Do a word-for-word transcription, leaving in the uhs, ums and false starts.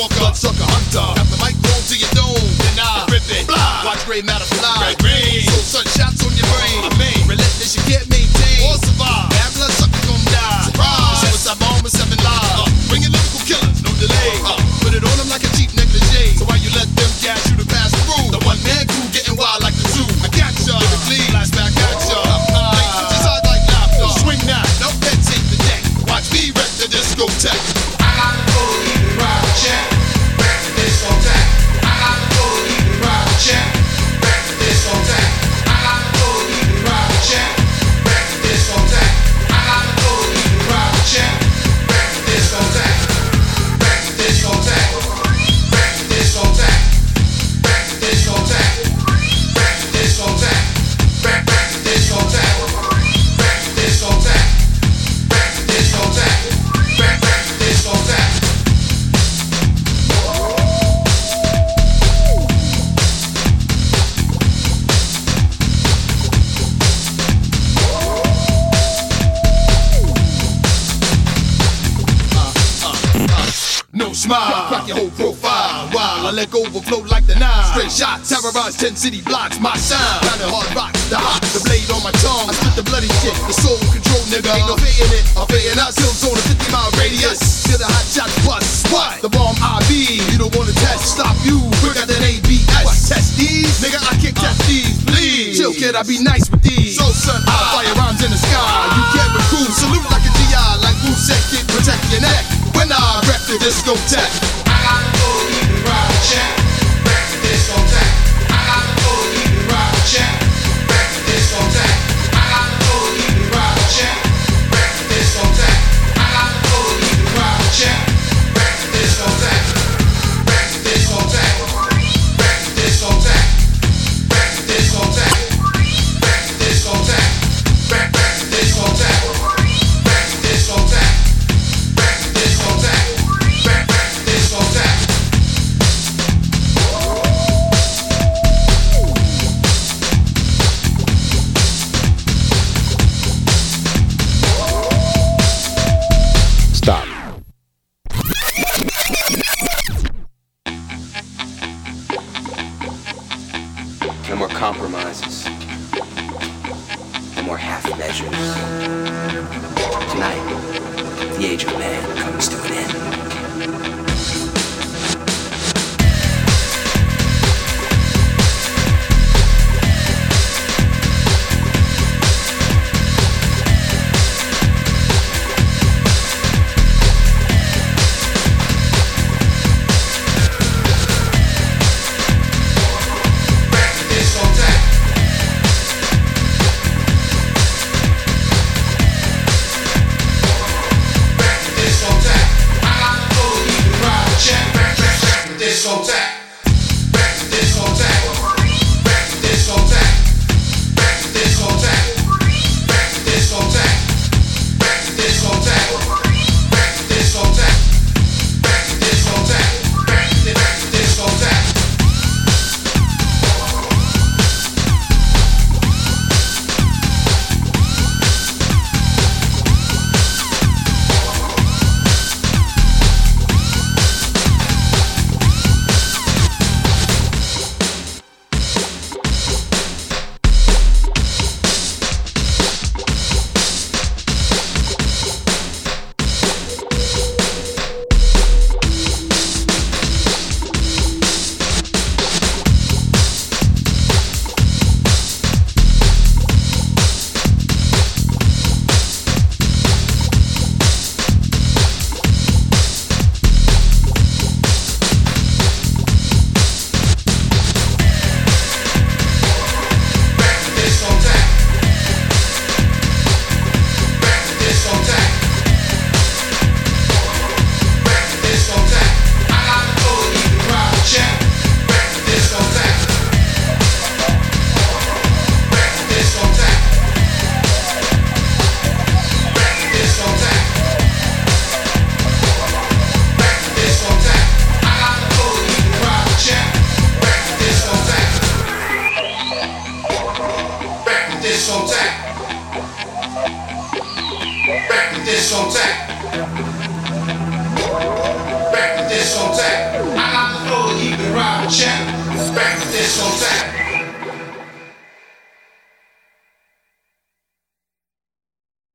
walker, bloodsucker hunter. Got the mic thrown to your dome, then I rip it. Blah. Watch gray matter fly. Red rain. So sun shots on your brain. I mean, relentless you can't maintain or survive. Bad bloodsucker gon' die. Surprise. Suicide bomb with seven lives. Uh, bring your lyrical killers, no delay. Uh, put it on them like a cheap negligee. So why you let them gas you to pass through? The one man crew getting wild like the zoo. I got ya. Lyrically, blast back at ya. Uh, make switch your side like laughter. Swing that, no head take the deck. Watch me wreck the discotheque. I got the go to keep it ride check. Wreck the discotheque. I got the go to keep it ride check. Wreck the discotheque. I got the go to keep it ride check. Wreck the discotheque. I got the go to keep it ride check. Wreck the discotheque. Wreck the discotheque. Wreck the discotheque. Wreck the discotheque. Wreck the discotheque. Wreck wreck the discotheque. Wreck the discotheque. Wreck the discotheque. Wreck wreck the discotheque. No smile, crack your whole profile. While I let go overflow like the Nile. Straight shots, terrorize ten city blocks. My sound, down the hard rocks, the hot, the blade on my tongue. I spit the bloody shit, the soul control, nigga. Ain't no fading it, I'm fading out. Still zone a fifty mile radius. Feel the hot shots bust. What? The bomb I B. You don't wanna test, stop you. Quicker than A B S. What? Test these, nigga. I can't test these. Please, chill, kid. I be nice with these. So son, I fire rhymes in the sky. You can't recruit. Salute like a G I, like Wu said, kid. Protect your neck. When I rep the discotheque. I got the go to keep it ride check. Wreck the discotheque. I got the go to keep it ride check. Wreck the discotheque. I got the go to keep it ride check. Wreck the discotheque. I got the go to keep it ride check. Wreck the discotheque. Wreck the discotheque. Wreck the discotheque. Wreck the discotheque. Wreck the discotheque. Wreck wreck the discotheque. Wreck the discotheque. Wreck the discotheque. Wreck wreck the discotheque. Stop. No more compromises. No more half measures. Tonight, the age of man comes to an end. Wreck the discotheque. Wreck the discotheque. I got the go to keep it ride check. Wreck wreck wreck the discotheque. Wreck the discotheque. Wreck the discotheque. Wreck the discotheque. Wreck the discotheque. Wreck the discotheque. Wreck the discotheque. Wreck the discotheque. Wreck the wreck the discotheque. discotheque. Back to discotheque. I got the flow to keep the crowd in check. Back to discotheque.